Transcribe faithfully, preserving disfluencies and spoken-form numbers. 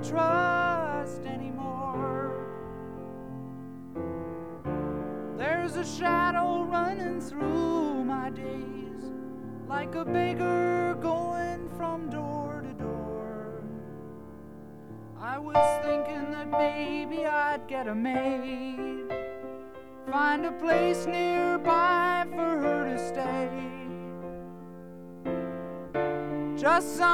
trust anymore. There's a shadow running through my days, like a beggar going from door to door. I was thinking that maybe I'd get a maid, find a place nearby for her to stay. Just some